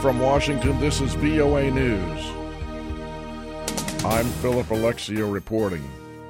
From Washington, this is VOA News. I'm Philip Alexio reporting.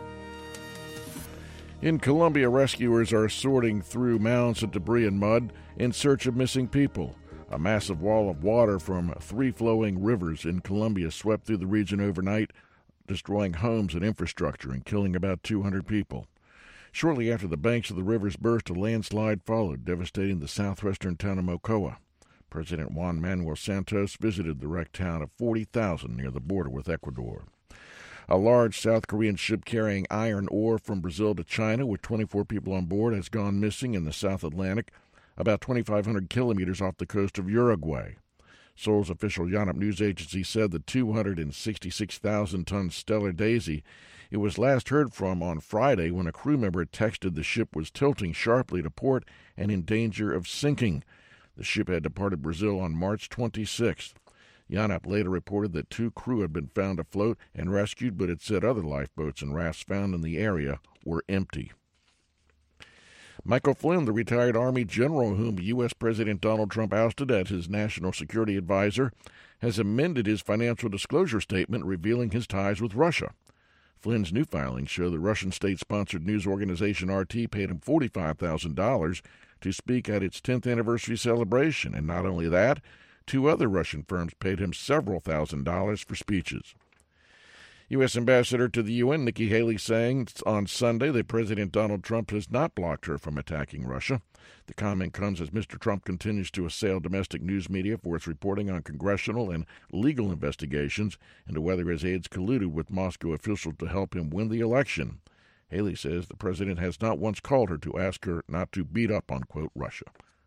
In Colombia, rescuers are sorting through mounds of debris and mud in search of missing people. A massive wall of water from 3 flowing rivers in Colombia swept through the region overnight, destroying homes and infrastructure and killing about 200 people. Shortly after the banks of the rivers burst, a landslide followed, devastating the southwestern town of Mocoa. President Juan Manuel Santos visited the wrecked town of 40,000 near the border with Ecuador. A large South Korean ship carrying iron ore from Brazil to China with 24 people on board has gone missing in the South Atlantic, about 2,500 kilometers off the coast of Uruguay. Seoul's official Yonhap news agency said the 266,000-ton Stellar Daisy it was last heard from on Friday when a crew member texted the ship was tilting sharply to port and in danger of sinking. The ship had departed Brazil on March 26th. Yonhap later reported that 2 crew had been found afloat and rescued, but it said other lifeboats and rafts found in the area were empty. Michael Flynn, the retired Army general whom U.S. President Donald Trump ousted as his national security advisor, has amended his financial disclosure statement revealing his ties with Russia. Flynn's new filings show the Russian state-sponsored news organization RT paid him $45,000 to speak at its 10th anniversary celebration, and not only that, 2 other Russian firms paid him several $1,000s for speeches. U.S. Ambassador to the UN Nikki Haley saying on Sunday that President Donald Trump has not blocked her from attacking Russia. The comment comes as Mr. Trump continues to assail domestic news media for its reporting on congressional and legal investigations into whether his aides colluded with Moscow officials to help him win the election. Haley says the president has not once called her to ask her not to beat up on, quote, Russia.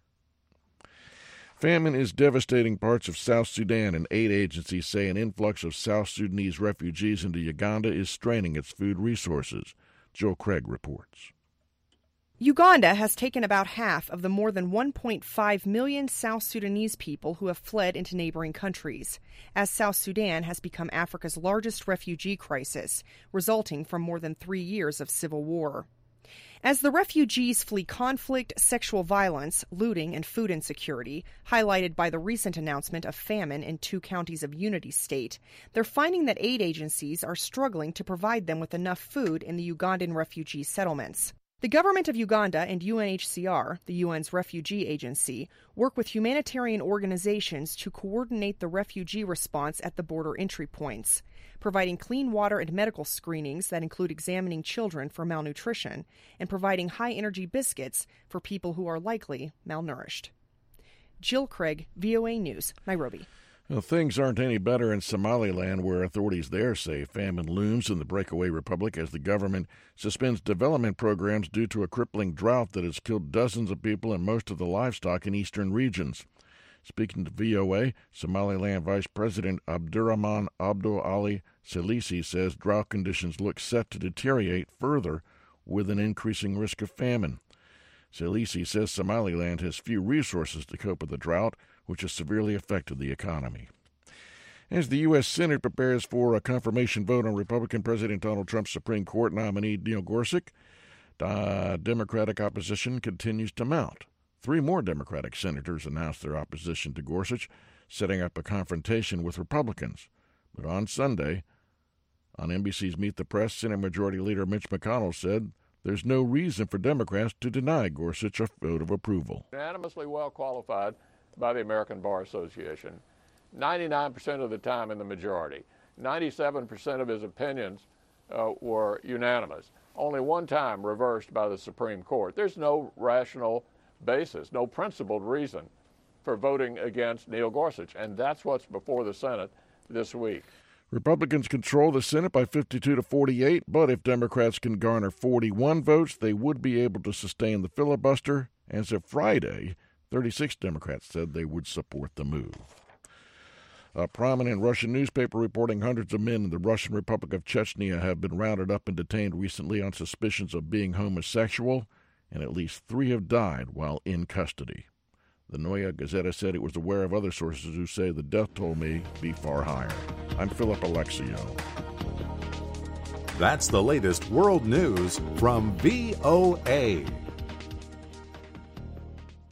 Famine is devastating parts of South Sudan, and aid agencies say an influx of South Sudanese refugees into Uganda is straining its food resources. Jill Craig reports. Uganda has taken about half of the more than 1.5 million South Sudanese people who have fled into neighboring countries, as South Sudan has become Africa's largest refugee crisis, resulting from more than 3 years of civil war. As the refugees flee conflict, sexual violence, looting, and food insecurity, highlighted by the recent announcement of famine in 2 counties of Unity State, they're finding that aid agencies are struggling to provide them with enough food in the Ugandan refugee settlements. The government of Uganda and UNHCR, the UN's refugee agency, work with humanitarian organizations to coordinate the refugee response at the border entry points, providing clean water and medical screenings that include examining children for malnutrition and providing high-energy biscuits for people who are likely malnourished. Jill Craig, VOA News, Nairobi. Well, things aren't any better in Somaliland, where authorities there say famine looms in the breakaway republic as the government suspends development programs due to a crippling drought that has killed dozens of people and most of the livestock in eastern regions. Speaking to VOA, Somaliland Vice President Abdurrahman Abdul Ali Selisi says drought conditions look set to deteriorate further with an increasing risk of famine. Selisi says Somaliland has few resources to cope with the drought, which has severely affected the economy. As the U.S. Senate prepares for a confirmation vote on Republican President Donald Trump's Supreme Court nominee Neil Gorsuch, Democratic opposition continues to mount. 3 more Democratic senators announced their opposition to Gorsuch, setting up a confrontation with Republicans. But on Sunday, on NBC's Meet the Press, Senate Majority Leader Mitch McConnell said there's no reason for Democrats to deny Gorsuch a vote of approval. Unanimously well qualified by the American Bar Association, 99% of the time in the majority. 97% of his opinions were unanimous. Only 1 time reversed by the Supreme Court. There's no rational basis, no principled reason for voting against Neil Gorsuch, and that's what's before the Senate this week. Republicans control the Senate by 52 to 48, but if Democrats can garner 41 votes, they would be able to sustain the filibuster. As of Friday, 36 Democrats said they would support the move. A prominent Russian newspaper reporting hundreds of men in the Russian Republic of Chechnya have been rounded up and detained recently on suspicions of being homosexual, and at least 3 have died while in custody. The Noya Gazeta said it was aware of other sources who say the death toll may be far higher. I'm Philip Alexio. That's the latest world news from VOA.